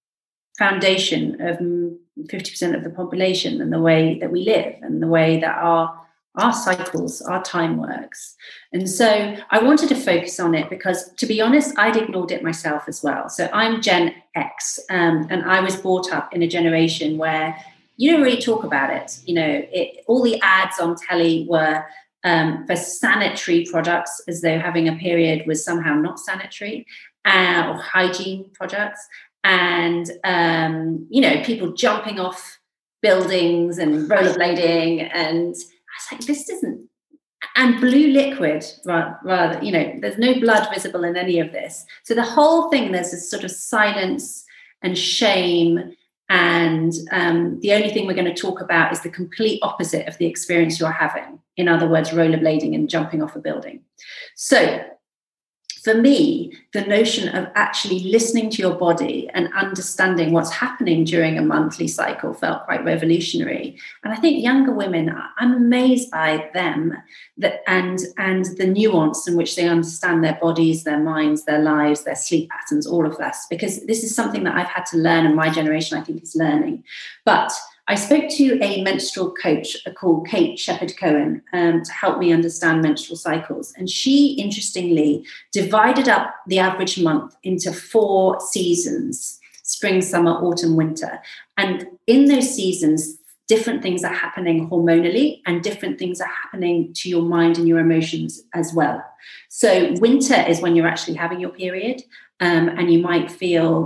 foundation of 50% of the population and the way that we live and the way that our cycles, our time works. And so I wanted to focus on it because, to be honest, I'd ignored it myself as well. So I'm Gen X, and I was brought up in a generation where you don't really talk about it. All the ads on telly were for sanitary products, as though having a period was somehow not sanitary, or hygiene products, and people jumping off buildings and rollerblading, and I was like, this doesn't. And blue liquid, rather, there's no blood visible in any of this. So the whole thing, there's this sort of silence and shame. And the only thing we're going to talk about is the complete opposite of the experience you're having. In other words, rollerblading and jumping off a building. So for me, the notion of actually listening to your body and understanding what's happening during a monthly cycle felt quite revolutionary. And I think younger women, I'm amazed by them and the nuance in which they understand their bodies, their minds, their lives, their sleep patterns, all of this, because this is something that I've had to learn, and my generation, I think, is learning. But I spoke to a menstrual coach called Kate Shepherd-Cohen to help me understand menstrual cycles. And she, interestingly, divided up the average month into 4 seasons: spring, summer, autumn, winter. And in those seasons, different things are happening hormonally, and different things are happening to your mind and your emotions as well. So winter is when you're actually having your period, and you might feel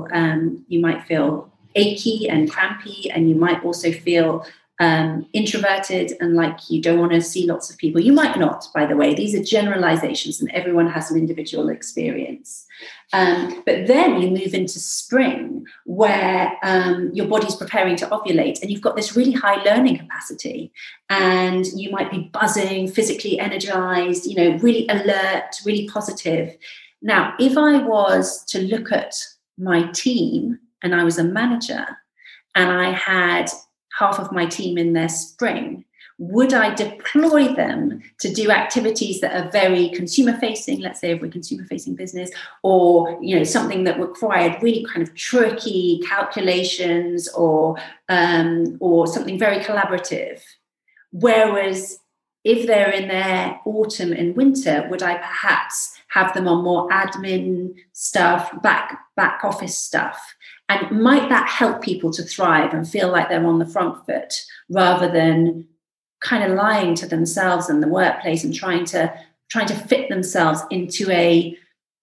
achy and crampy, and you might also feel introverted and like you don't want to see lots of people. You might not, by the way. These are generalizations, and everyone has an individual experience. But then you move into spring, where your body's preparing to ovulate, and you've got this really high learning capacity, and you might be buzzing, physically energized, really alert, really positive. Now, if I was to look at my team, and I was a manager, and I had half of my team in their spring, would I deploy them to do activities that are very consumer facing, let's say if we're consumer facing business, or something that required really kind of tricky calculations, or something very collaborative? Whereas if they're in their autumn and winter, would I perhaps have them on more admin stuff, back office stuff? And might that help people to thrive and feel like they're on the front foot, rather than kind of lying to themselves in the workplace and trying to fit themselves into a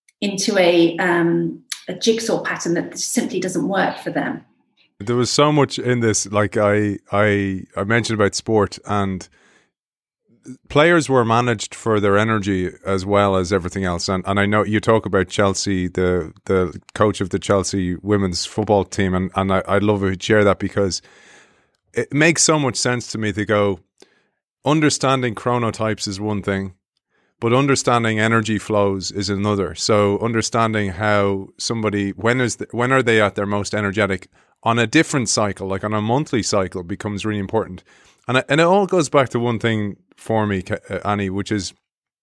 jigsaw pattern that simply doesn't work for them? There was so much in this. Like I mentioned about sport, and players were managed for their energy as well as everything else. And I know you talk about Chelsea, the coach of the Chelsea women's football team, and I'd love if you share that, because it makes so much sense to me to go, understanding chronotypes is one thing, but understanding energy flows is another. So understanding how somebody, when are they at their most energetic on a different cycle, like on a monthly cycle, becomes really important. And it all goes back to one thing for me, Annie, which is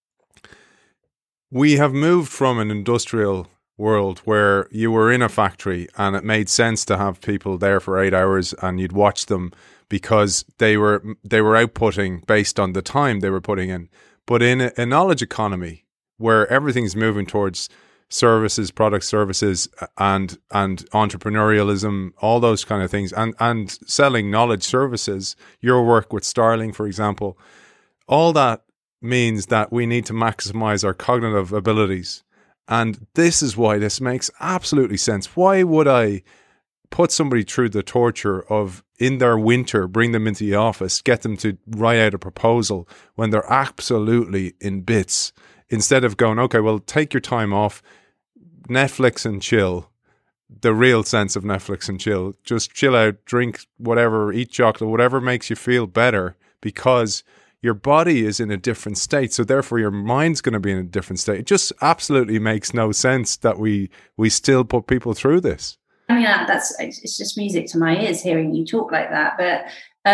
we have moved from an industrial world where you were in a factory and it made sense to have people there for 8 hours and you'd watch them because they were outputting based on the time they were putting in. But in a knowledge economy where everything's moving towards services, product services, and entrepreneurialism, all those kind of things, and selling knowledge services, your work with Starling, for example, all that means that we need to maximize our cognitive abilities. And this is why this makes absolutely sense. Why would I put somebody through the torture of, in their winter, bring them into the office, get them to write out a proposal when they're absolutely in bits, instead of going, okay, well, take your time off, Netflix and chill, the real sense of Netflix and chill. Just chill out, drink whatever, eat chocolate, whatever makes you feel better, because your body is in a different state. So therefore your mind's going to be in a different state. It just absolutely makes no sense that we still put people through this. I mean, it's just music to my ears hearing you talk like that. But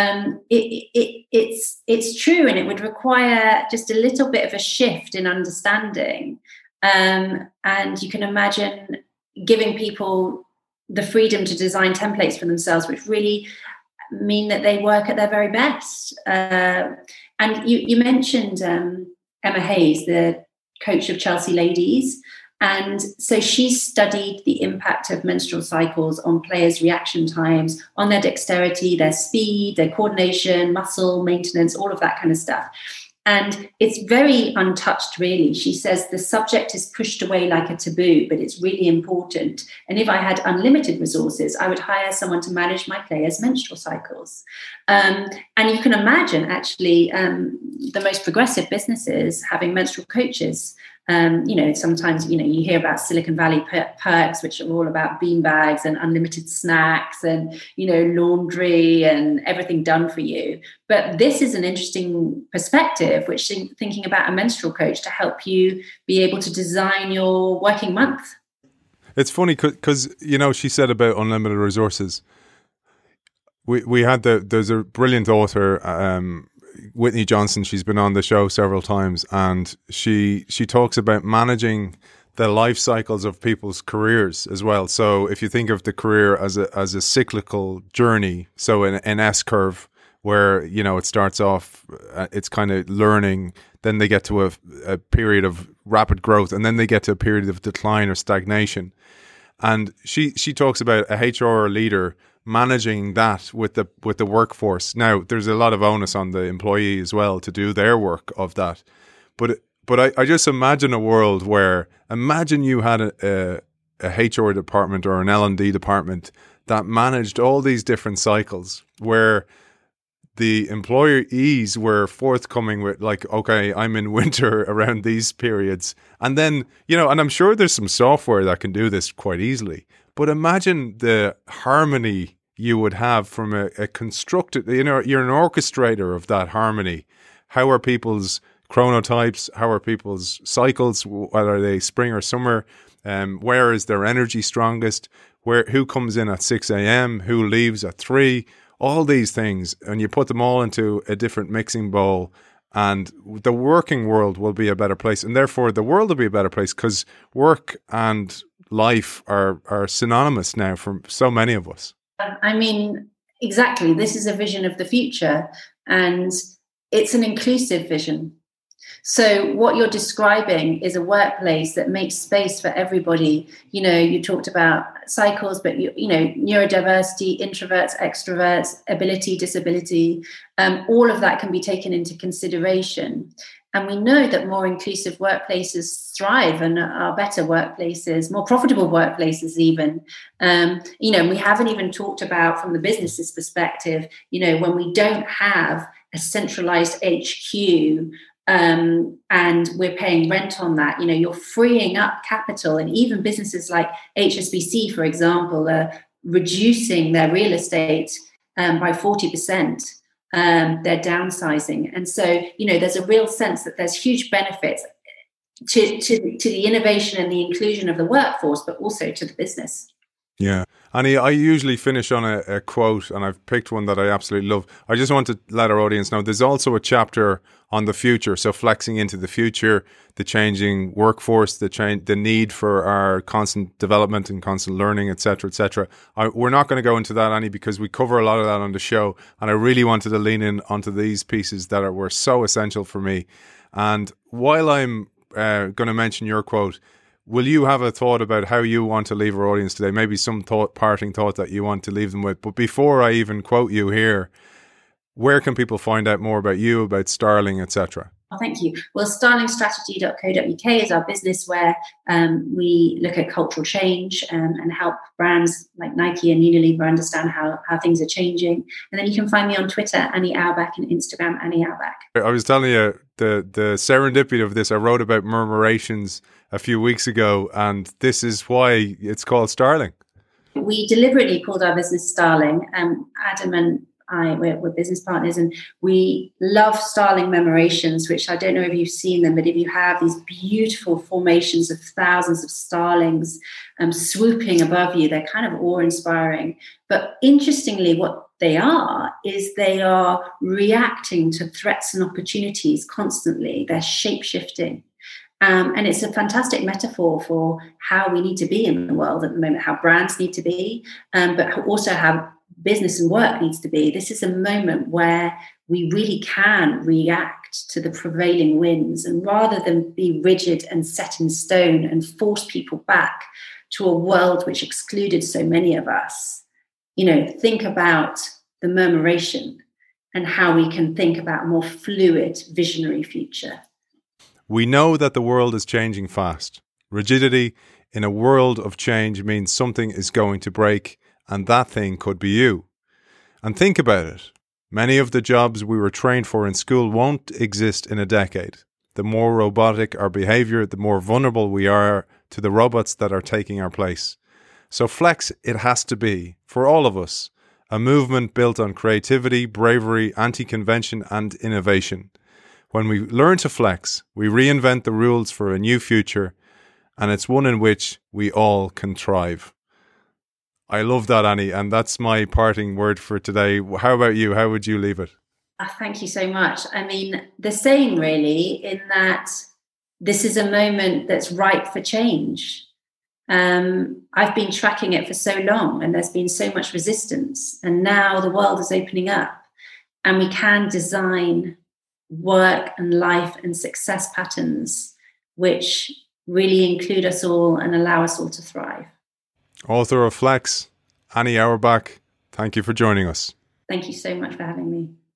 it's true, and it would require just a little bit of a shift in understanding. And you can imagine giving people the freedom to design templates for themselves, which really mean that they work at their very best. And you mentioned Emma Hayes, the coach of Chelsea ladies. And so she studied the impact of menstrual cycles on players' reaction times, on their dexterity, their speed, their coordination, muscle maintenance, all of that kind of stuff. And it's very untouched, really. She says the subject is pushed away like a taboo, but it's really important. And if I had unlimited resources, I would hire someone to manage my players' menstrual cycles. And you can imagine, actually, the most progressive businesses having menstrual coaches. Sometimes, you hear about Silicon Valley perks, which are all about beanbags and unlimited snacks and, laundry and everything done for you. But this is an interesting perspective, which thinking about a menstrual coach to help you be able to design your working month. It's funny because, she said about unlimited resources. We had there's a brilliant author, Whitney Johnson. She's been on the show several times, and she talks about managing the life cycles of people's careers as well. So if you think of the career as a cyclical journey, so an S curve where it starts off, it's kind of learning, then they get to a period of rapid growth, and then they get to a period of decline or stagnation. And she talks about a HR leader managing that with the workforce. Now, there's a lot of onus on the employee as well to do their work of that. But I just imagine a world where, imagine you had a HR department or an L&D department that managed all these different cycles, where the employees were forthcoming with, like, okay, I'm in winter around these periods. And then, and I'm sure there's some software that can do this quite easily. But imagine the harmony you would have from a constructed, you're an orchestrator of that harmony. How are people's chronotypes? How are people's cycles? Whether they spring or summer? Where is their energy strongest? Who comes in at 6 a.m.? Who leaves at 3? All these things, and you put them all into a different mixing bowl, and the working world will be a better place, and therefore the world will be a better place, because work and life are synonymous now for so many of us. Exactly. This is a vision of the future, and it's an inclusive vision. So what you're describing is a workplace that makes space for everybody. You talked about cycles, but neurodiversity, introverts, extroverts, ability, disability, all of that can be taken into consideration. And we know that more inclusive workplaces thrive and are better workplaces, more profitable workplaces even. We haven't even talked about, from the business's perspective, when we don't have a centralized HQ, and we're paying rent on that, you're freeing up capital. And even businesses like HSBC, for example, are reducing their real estate by 40%. They're downsizing. And so, there's a real sense that there's huge benefits to the innovation and the inclusion of the workforce, but also to the business. Yeah. Annie, I usually finish on a quote, and I've picked one that I absolutely love. I just want to let our audience know there's also a chapter on the future. So flexing into the future, the changing workforce, the need for our constant development and constant learning, et cetera, et cetera. We're not going to go into that, Annie, because we cover a lot of that on the show. And I really wanted to lean in onto these pieces that were so essential for me. And while I'm going to mention your quote, will you have a thought about how you want to leave our audience today? Maybe some parting thought that you want to leave them with. But before I even quote you here, where can people find out more about you, about Starling, etc.? Oh, thank you. Well, starlingstrategy.co.uk is our business where we look at cultural change and help brands like Nike and Unilever understand how things are changing. And then you can find me on Twitter, Annie Auerbach, and Instagram, Annie Auerbach. I was telling you the serendipity of this. I wrote about murmurations a few weeks ago, and this is why it's called Starling. We deliberately called our business Starling. Adam and we're business partners, and we love starling murmurations, which I don't know if you've seen them, but if you have, these beautiful formations of thousands of starlings swooping above you, they're kind of awe-inspiring. But interestingly, what they are is they are reacting to threats and opportunities constantly. They're shape-shifting. And it's a fantastic metaphor for how we need to be in the world at the moment, how brands need to be, but also how business and work needs to be. This is a moment where we really can react to the prevailing winds, and rather than be rigid and set in stone and force people back to a world which excluded so many of us, think about the murmuration and how we can think about a more fluid, visionary future. We know that the world is changing fast. Rigidity in a world of change means something is going to break, and that thing could be you. And think about it. Many of the jobs we were trained for in school won't exist in a decade. The more robotic our behavior, the more vulnerable we are to the robots that are taking our place. So flex it has to be, for all of us, a movement built on creativity, bravery, anti-convention and innovation. When we learn to flex, we reinvent the rules for a new future, and it's one in which we all can thrive. I love that, Annie, and that's my parting word for today. How about you? How would you leave it? Thank you so much. I mean, the same really, in that this is a moment that's ripe for change. I've been tracking it for so long, and there's been so much resistance, and now the world is opening up, and we can design work and life and success patterns which really include us all and allow us all to thrive. Author of Flex, Annie Auerbach, thank you for joining us. Thank you so much for having me.